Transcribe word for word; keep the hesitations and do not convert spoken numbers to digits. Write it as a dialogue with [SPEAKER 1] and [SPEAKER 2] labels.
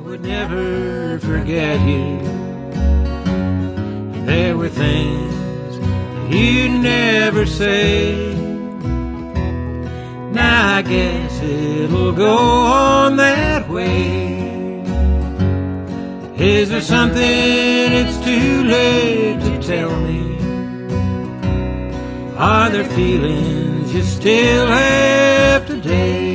[SPEAKER 1] would never forget you. There were things that you'd never say. Now I guess it'll go on that way. Is there something it's too late to tell me? Are there feelings you still have today?